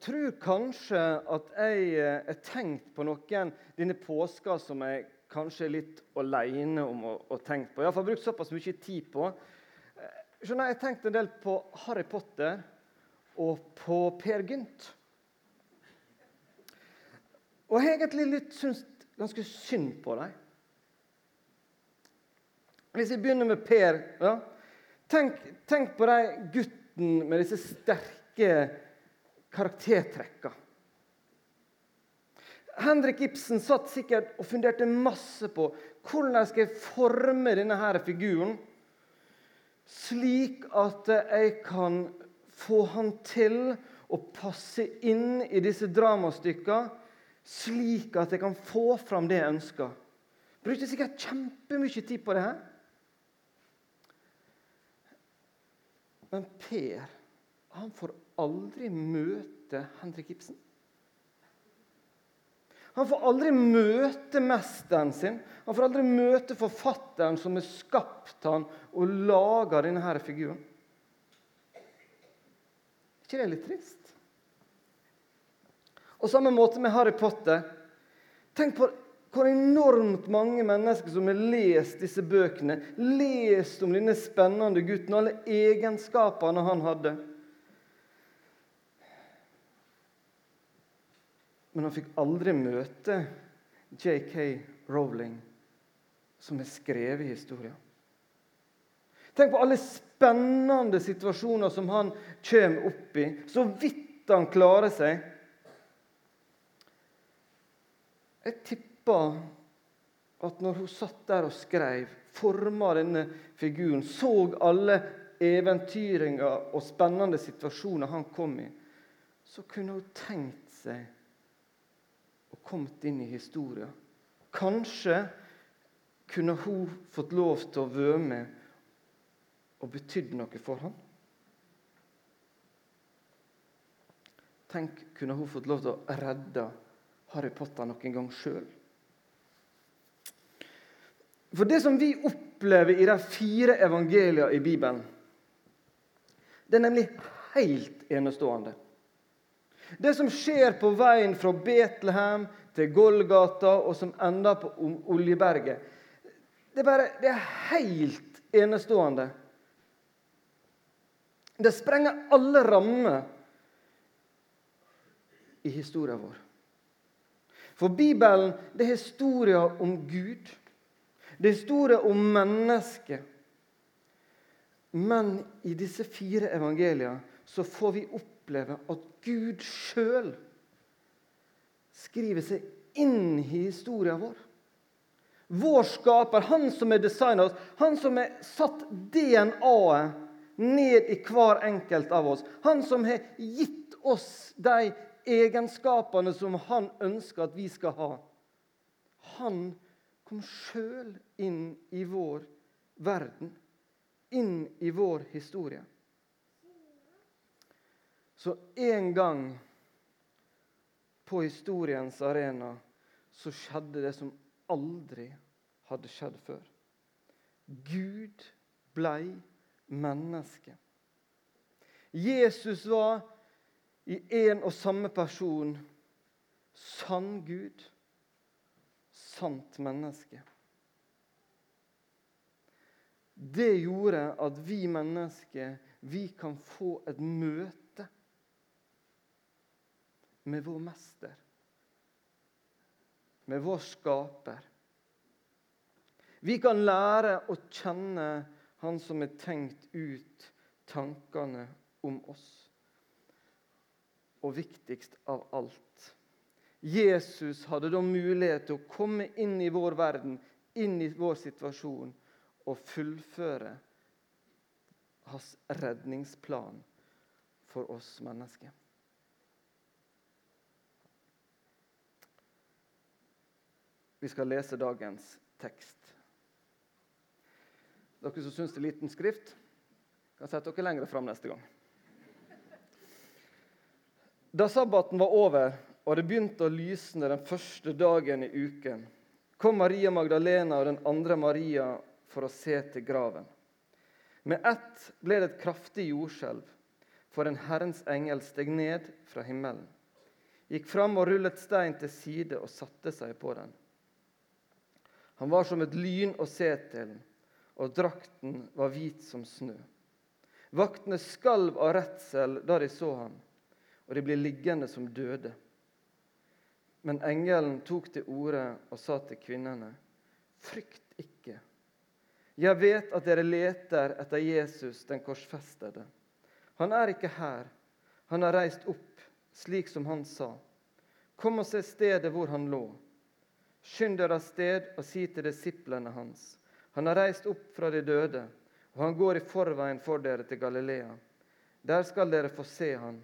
tror kanskje at jeg er tenkt på noen denne påska som jeg kanskje er litt alene om å tenke på. Jeg har i hvert fall brukt såpass mye tid på. Skjønner, jeg har tenkt en del på Harry Potter og på Per Gynt. Og jeg har egentlig synes ganske synd på dem. Hvis jeg begynner med Per, ja. Tenk på den gutten med disse sterke karaktertrekkene. Henrik Ibsen satt sikkert og funderte masse på hvordan skal jeg forme denne her figuren slik at jeg kan få han til å passe inn i disse dramastykkene, slik at jeg kan få fram det jeg ønsker. Brukte sikkert kjempemye tid på det her. Men Per, han får aldri møte Henrik Ibsen. Han får aldri møte mesteren sin. Han får aldri møte forfatteren som har skapt han og laget denne her figuren. Er ikke det litt trist? Og samme måte med Harry Potter. Tenk på hvor enormt mange mennesker som har lest disse bøkene, lest om denne spennende gutten, alle egenskapene han hadde. Men han fikk aldri møte J.K. Rowling, som har skrevet historien. Tenk på alle spennende situasjoner som han kommer opp i, så vidt han klarer seg. Jeg tipper at når hun satt der og skrev, formet denne figuren, så alle eventyringer og spennende situasjoner han kom i, så kunne hun tenkt seg og kommet inn i historien. Kanskje kunne hun fått lov til å være med og betydde noe for ham. Tenk, kunne hun fått lov til å redde Harry Potter noen gang selv. For det som vi opplever i de 4 evangelier i Bibelen, det er nemlig helt enestående. Det som skjer på veien fra Betlehem til Golgata, og som ender på Oljeberget, det er helt enestående. Det sprenger alle rammer i historien vår. For Bibelen, det er historier om Gud. Det er historier om mennesker. Men i disse 4 evangelier så får vi oppleve at Gud selv skriver seg inn i historien vår. Vår skaper, han som er designet oss, han som har satt DNA-et ned i hver enkelt av oss, han som har gitt oss de egenskapene som han ønsker at vi skal ha. Han kom selv inn i vår verden, inn i vår historie. Så en gang på historiens arena så skjedde det som aldri hadde skjedd før. Gud blei menneske. Jesus var i en og samme person sann Gud, sant menneske. Det gjorde at vi mennesker, vi kan få et møte med vår mester, med vår skaper. Vi kan lære å kjenne han som har tenkt ut tankene om oss. Og viktigst av alt, Jesus hadde da mulighet til å komme inn i vår verden, inn i vår situasjon, og fullføre hans redningsplan for oss mennesker. Vi skal lese dagens tekst. Dere som synes det er liten skrift, kan sette dere lengre fram neste gang. Da sabbaten var over, og det begynte å lysne den første dagen i uken, kom Maria Magdalena og den andre Maria for å se til graven. Med ett ble det et kraftig jordskjelv, for en Herrens engel steg ned fra himmelen gikk fram og rullet stein til side og satte seg på den. Han var som et lyn å se til, og drakten var hvit som snø. Vaktene skalv av redsel da de så ham, og de ble liggende som døde. Men engelen tok til orde og sa til kvinnene, «Frykt ikke. Jeg vet at dere leter etter Jesus, den korsfestede. Han er ikke her. Han har reist opp, slik som han sa. Kom og se stedet hvor han lå. Skynd dere av sted og si til disiplene hans. Han har reist opp fra de døde, og han går i forveien for dere til Galilea. Der skal dere få se han.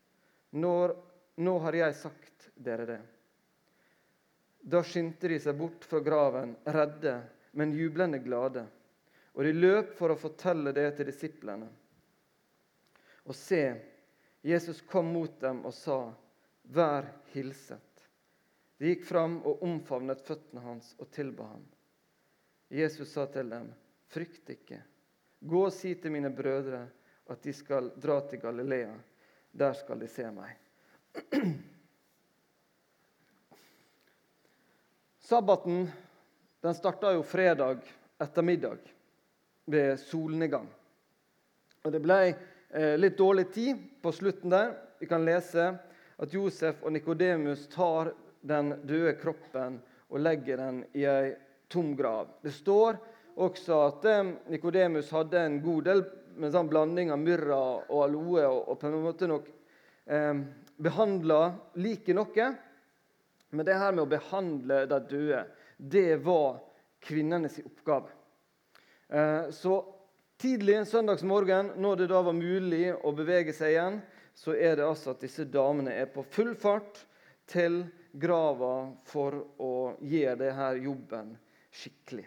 Nå har jeg sagt dere det.» Da skyndte de seg bort fra graven, redde, men jublende glade. Og de løp for å fortelle det til disiplene. Og se, Jesus kom mot dem og sa, «Vær hilset.» De gikk fram og omfavnet føttene hans og tilba ham. Jesus sa til dem, «Frykt ikke. Gå og si til mine brødre at de skal dra til Galilea. Der skal de se meg.» Sabbaten, den startet jo fredag ettermiddag ved solnedgang. Og det ble litt dårlig tid på slutten der. Vi kan lese at Josef og Nikodemus tar den døde kroppen og legger den i en tom grav. Det står også at Nikodemus hadde en god del med sånn blanding av myrra og aloe, og på en måte nok behandlet like noe. Men det her med å behandle de døde, det var kvinnenes oppgave. Så tidlig en søndagsmorgen, når det da var mulig å bevege seg igjen, så er det altså at disse damene er på full fart til grava for å gjøre det her jobben skikkelig.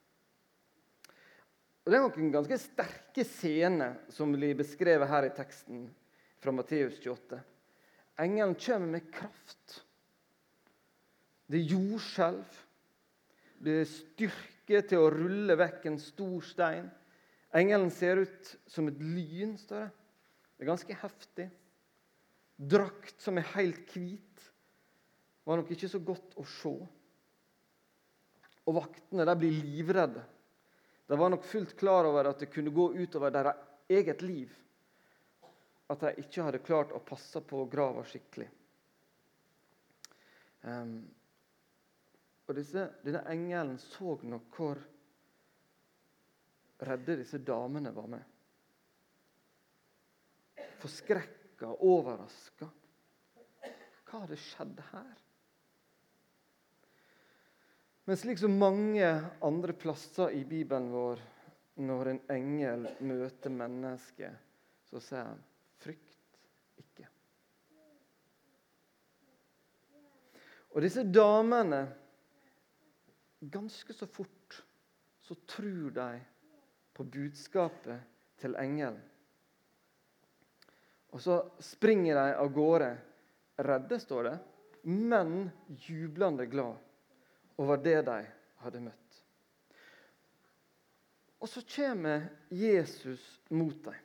Og det er noen ganske sterke scener som blir beskrevet her i teksten fra Matteus 28. Engelen kommer med kraft. Det er jordskjelv. Det er styrke til å rulle vekk en stor stein. Engelen ser ut som et lyn, står det. Det er ganske heftig. Drakt som er helt hvit. Var nok ikke så godt å se. Og vaktene der blir livredde. De var nok fullt klar over at det kunne gå utover deres eget liv. At de ikke hadde klart å passe på grava skikkelig. Og denne engelen så nok hvor redde disse damene var med. Forskrekka, overraska. Hva hadde skjedd her? Men slik som mange andre plasser i Bibelen vår, når en engel møter mennesket, så sier han, frykt ikke. Og disse damene, ganske så fort, så tror de på budskapet til engelen. Og så springer de av gårde, redde står det, men jublende glad over det de hadde møtt. Og så kommer Jesus mot dem.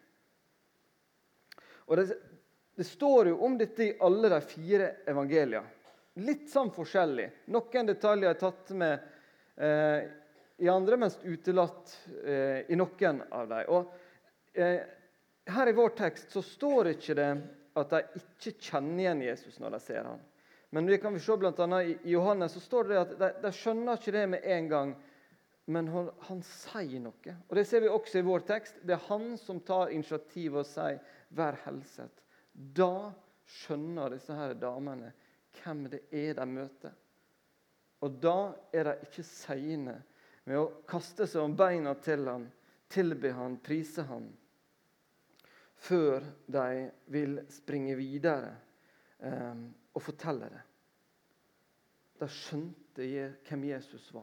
Og det står jo om dette i alle de 4 evangeliene. Litt sånn forskjellig. Noen detaljer er tatt med i andre, mens utelatt i noen av dem. Og her i vår tekst så står ikke det at de ikke kjenner igjen Jesus når de ser han. Men vi kan se blant annet i Johannes så står det at de skjønner ikke det med en gang, men han sier noe. Og det ser vi også i vår tekst. Det er han som tar initiativ og sier, vær helset. Da skjønner disse her damene hvem det er de møter. Og da er de ikke sene med å kaste seg om beina til han, tilbe han, prise han, før de vil springe videre og fortelle det. De skjønte hvem Jesus var.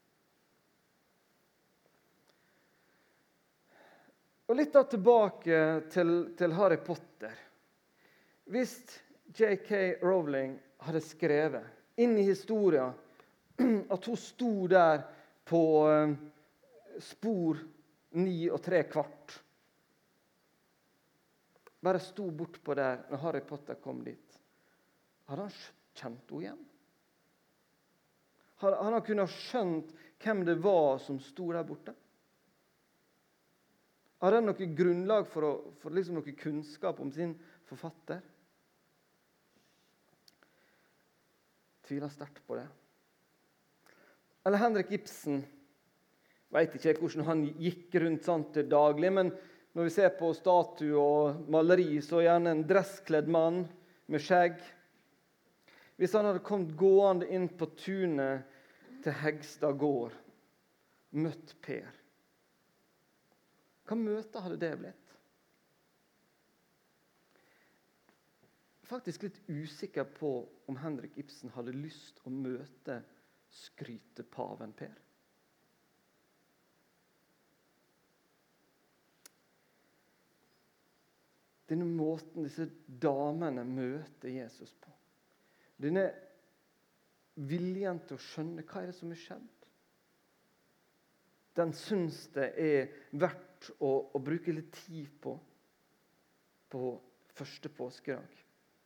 Og litt da tilbake til Harry Potter. Hvis J.K. Rowling hadde skrevet inn i historien at hun sto der på spor 9 3/4, bare sto bort på der når Harry Potter kom dit, Hadde han kjent henne igjen? Hadde han kunnet skjønt hvem det var som sto der borte? Hadde han noe grunnlag for liksom noe kunnskap om sin forfatter? Tviler sterkt på det. Eller Henrik Ibsen. Jeg vet ikke hvordan han gikk rundt sånn til daglig, men når vi ser på statue og maleri, så er gjerne en dresskledd mann med skjegg. Hvis han hadde kommet gående inn på tunet til Hegstad gård, møtt Per, hva møte hadde det blitt? Faktisk litt usikker på om Henrik Ibsen hadde lyst å møte skrytepaven Per. Denne måten disse damene møter Jesus på. Denne viljen til å skjønne hva er det som er skjedd. Den syns det er verdt å bruke litt tid på første påskedag.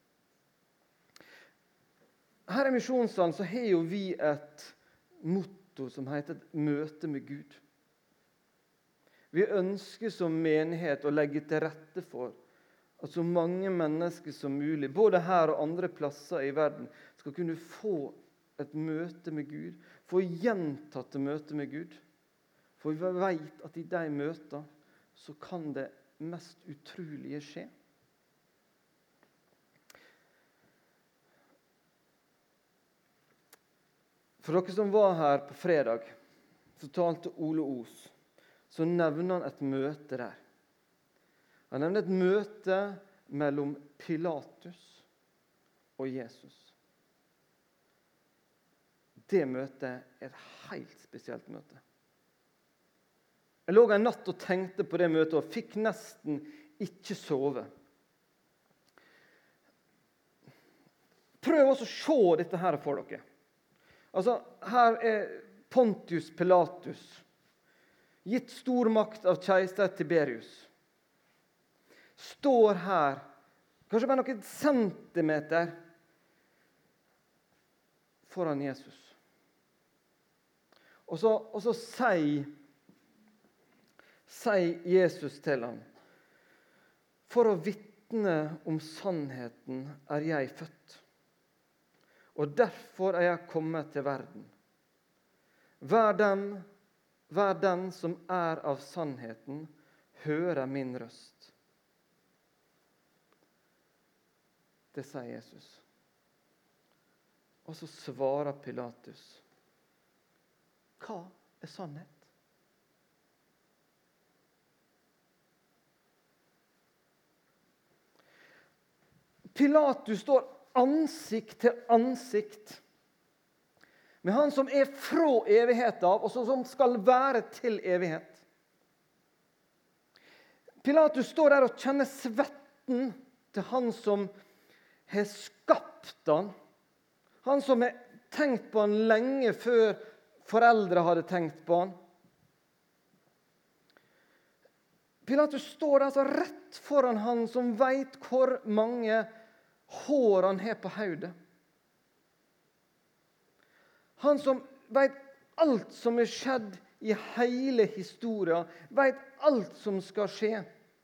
Her i Misjonssalen så har jo vi et motto som heter et møte med Gud. Vi ønsker som menighet å legge til rette for at så mange mennesker som mulig, både her og andre plasser i verden, skal kunne få et møte med Gud, få gjentatte møte med Gud. For vi vet at i de møtene så kan det mest utrolige skje. For dere som var her på fredag, så talte Ole Os, så nevner han et møte der. Han nevner et møte mellom Pilatus og Jesus. Det møtet er et helt spesielt møte. Jeg lå en natt og tenkte på det møtet og fikk nesten ikke sove. Prøv også å se dette her for dere. Altså, her er Pontius Pilatus, gitt stor makt av keiser Tiberius. Står her, kanskje bare noen centimeter foran Jesus. Og så sier Jesus til ham, for å vitne om sannheten er jeg født, og derfor er jeg kommet til verden. Hver den som er av sannheten, hører min røst. Det sier Jesus. Og så svarer Pilatus. Hva er sannhet? Pilatus står ansikt til ansikt med han som er fra evighet av, og som skal være til evighet. Pilatus står der og kjenner svetten til han som har skapt han. Han som har tenkt på han lenge før foreldre hadde tenkt på han. Pilatus står der så rett foran han som vet hvor mange hår han har på hodet. Han som vet alt som er skjedd i hele historien, vet alt som skal skje.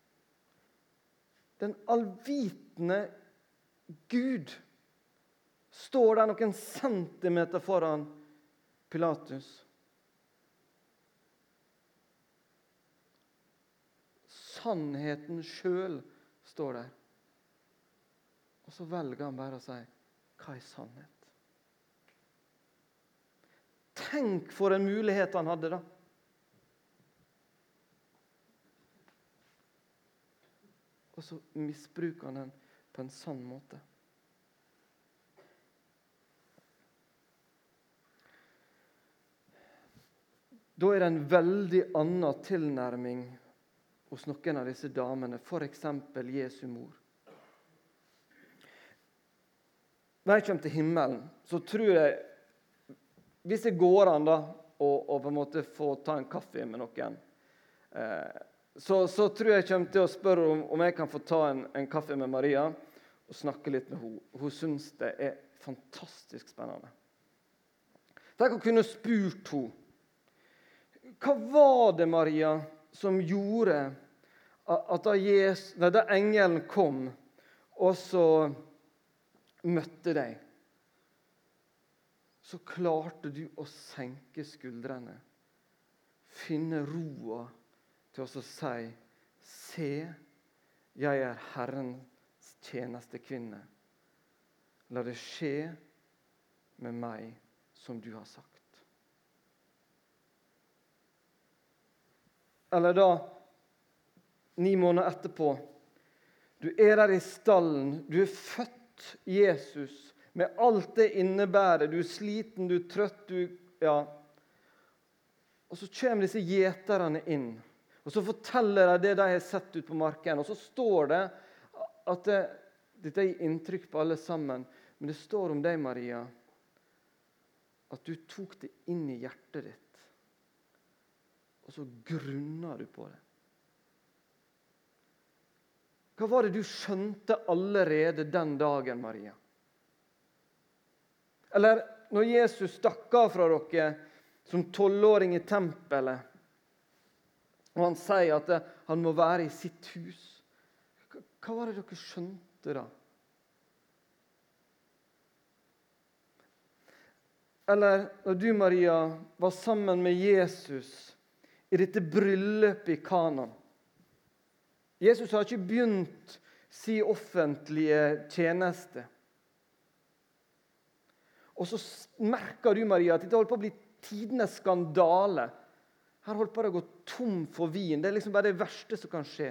Den allvitende Gud står der noen centimeter foran Pilatus. Sannheten selv står der. Og så velger han bare å si, hva er sannhet? Tenk for en mulighet han hadde da. Og så misbruker han den på en sann måte. Da er det en veldig annen tilnærming hos noen av disse damene, for eksempel Jesu mor. Når jeg kommer til himmelen, så tror jeg, hvis jeg går an da, og på en måte får ta en kaffe med noen, så tror jeg kommer til å spørre om jeg kan få ta en kaffe med Maria, og snakke litt med henne. Hun synes det er fantastisk spennende. Tenk å kunne spurt henne. Hva var det, Maria, som gjorde at da engelen kom og så møtte deg, så klarte du å senke skuldrene, finne roa til å si: Se, jeg er Herrens tjenestekvinne. La det skje med meg som du har sagt. Eller da, 9 måneder etterpå, du er der i stallen, du er født Jesus, med alt det innebærer. Du er sliten, du er trøtt, ja. Og så kommer disse gjeterne inn, og så forteller de det de har sett ut på marken. Og så står det at dette gir inntrykk på alle sammen, men det står om deg, Maria, at du tok det inn i hjertet ditt, og så grunner du på det. Hva var det du skjønte allerede den dagen, Maria? Eller når Jesus stakk av fra dere som 12-åring i tempelet, og han sier at han må være i sitt hus. Hva var det dere skjønte da? Eller når du, Maria, var sammen med Jesus i dette bryllupet i Kana. Jesus har ikke begynt sin offentlige tjeneste. Og så merker du, Maria, at dette holder på å bli tidenes skandale. Her holder på å gå tom for vin. Det er liksom bare det verste som kan skje.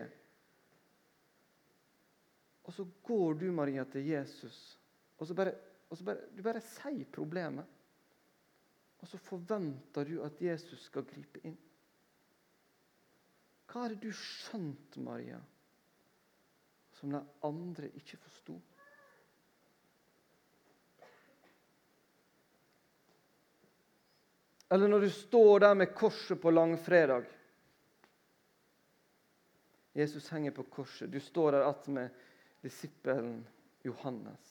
Og så går du, Maria, til Jesus, og så bare sier problemet. Og så forventer du at Jesus skal gripe inn. Hva har du skjønt, Maria, som de andre ikke forstod? Eller når du står der med korset på langfredag. Jesus henger på korset. Du står der att med disippelen Johannes.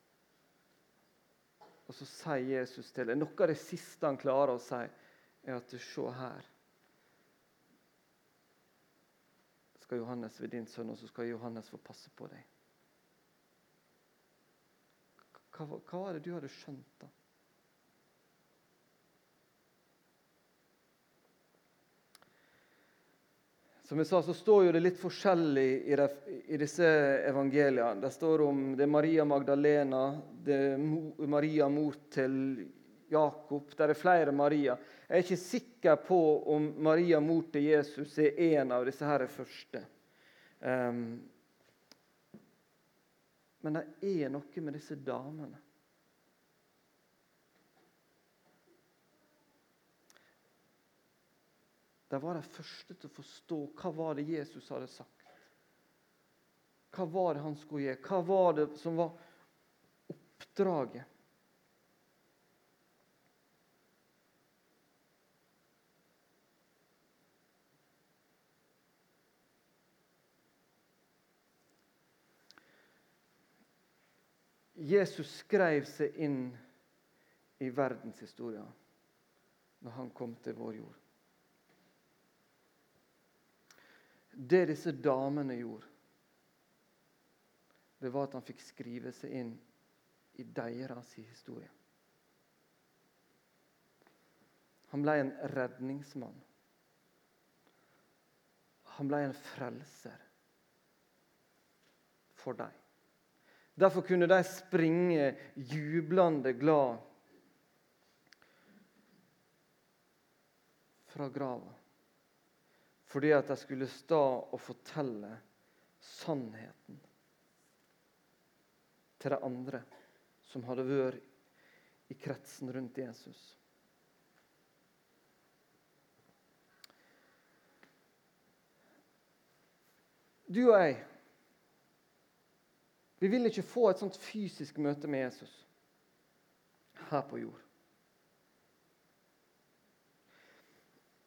Og så sier Jesus til deg, noe av det siste han klarer å si, er at se her. Skal Johannes ved din sønn, og så skal Johannes få passe på deg. Hva var det du hadde skjønt da? Som jeg sa, så står jo det litt forskjellig i disse evangeliene. Det står om det er Maria Magdalena, det er Maria mor til Jakob. Det er flere Maria. Jeg er ikke sikker på om Maria mor til Jesus er en av disse her første. Men det er noe med disse damene. De var de første til å forstå hva var det Jesus hadde sagt. Hva var det han skulle gjøre? Hva var det som var oppdraget? Jesus skrev seg inn i verdenshistorien når han kom til vår jord. Det disse damene gjorde, det var at han fikk skrive seg inn i deres historie. Han ble en redningsmann. Han ble en frelser for dem. Derfor kunne de springe jublende glad fra grava. Fordi at de skulle stå og fortelle sannheten til de andre som hadde vært i kretsen rundt Jesus. Du og jeg, vi vil ikke få et sånt fysisk møte med Jesus her på jord.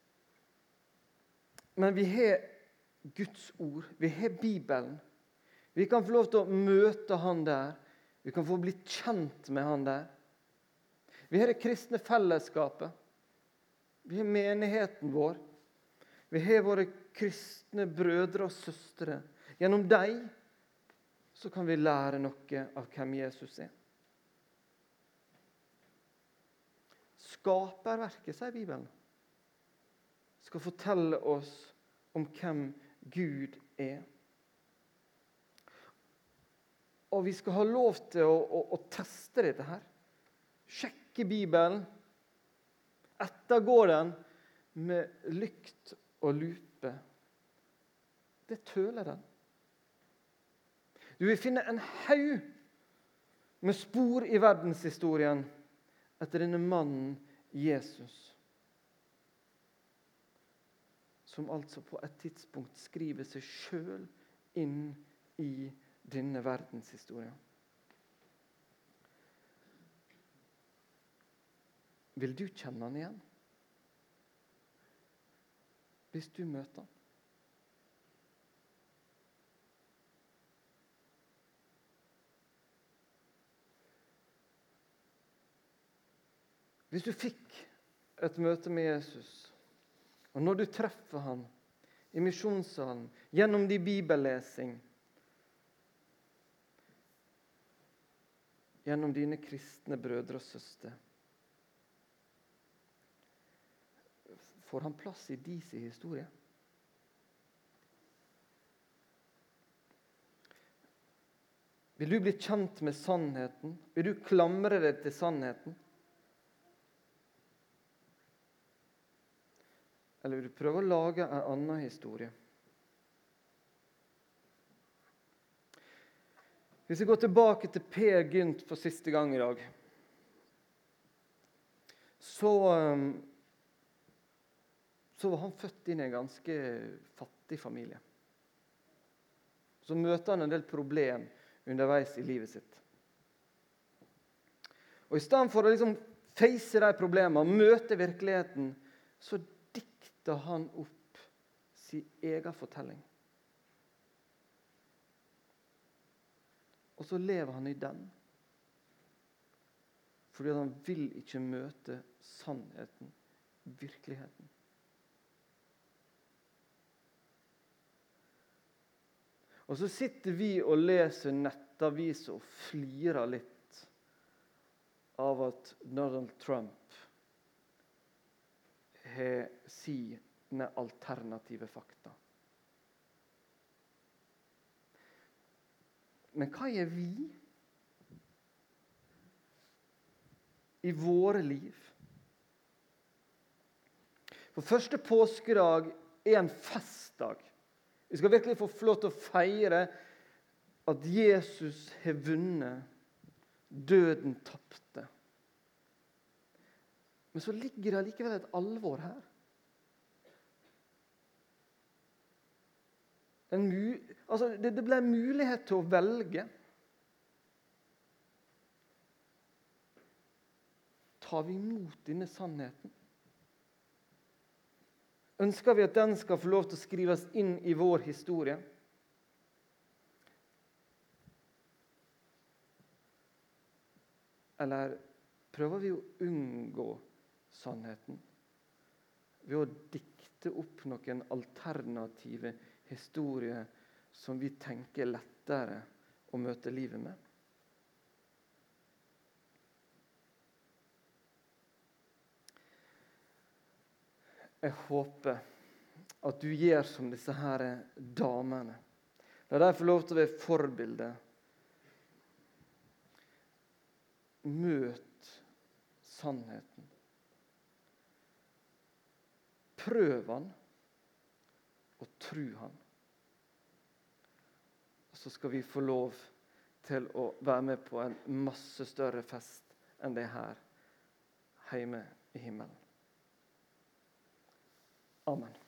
Men vi har Guds ord, vi har Bibelen. Vi kan få lov til å møte han der. Vi kan få bli kjent med han der. Vi har det kristne fellesskapet. Vi har menigheten vår. Vi har våre kristne brødre og søstre. Gjennom dem så kan vi lære noe av hvem Jesus er. Skaperverket, sier Bibelen, skal fortelle oss om hvem Gud er. Og vi skal ha lov til å teste dette her. Sjekke Bibelen. Ettergå den med lykt og lupe. Det tøler den. Du vil finne en haug med spor i verdenshistorien etter denne mannen Jesus, som altså på et tidspunkt skriver seg selv inn i denne verdenshistorien. Vil du kjenne han igjen? Hvis du møter han? Hvis du fikk et møte med Jesus, og når du treffer han i misjonssalen, gjennom din bibellesing, gjennom dine kristne brødre og søstre, får han plass i deres historie? Vil du bli kjent med sannheten? Vil du klamre deg til sannheten? Eller vil du prøve å lage en annen historie? Hvis vi går tilbake til Per Gynt for siste gang i dag, så var han født inn i en ganske fattig familie. Så møter han en del problem underveis i livet sitt. Og i stedet for å liksom face de problemene, møte virkeligheten, så dikter han opp sin egen fortelling. Og så lever han i den. Fordi han vil ikke møte sannheten, virkeligheten. Og så sitter vi og leser nettaviser og flirer litt av at Donald Trump har sine alternative fakta. Men hva gjør vi i våre liv? For første påskedag er en festdag. Vi skal virkelig få lov til å feire at Jesus har vunnet, døden tapte. Men så ligger det likevel et alvor her. Det ble en mulighet til å velge. Tar vi imot denne sannheten? Ønsker vi at den skal få lov til å skrives inn i vår historie? Eller prøver vi å unngå sannheten ved å dikte opp noen alternative historier som vi tenker lettere å møte livet med? Jeg håper at du gjør som disse her damene. La dem få lov til å være forbilde. Møt sannheten. Prøv han, og tro han. Og så skal vi få lov til å være med på en masse større fest enn det her hjemme i himmelen. Amen.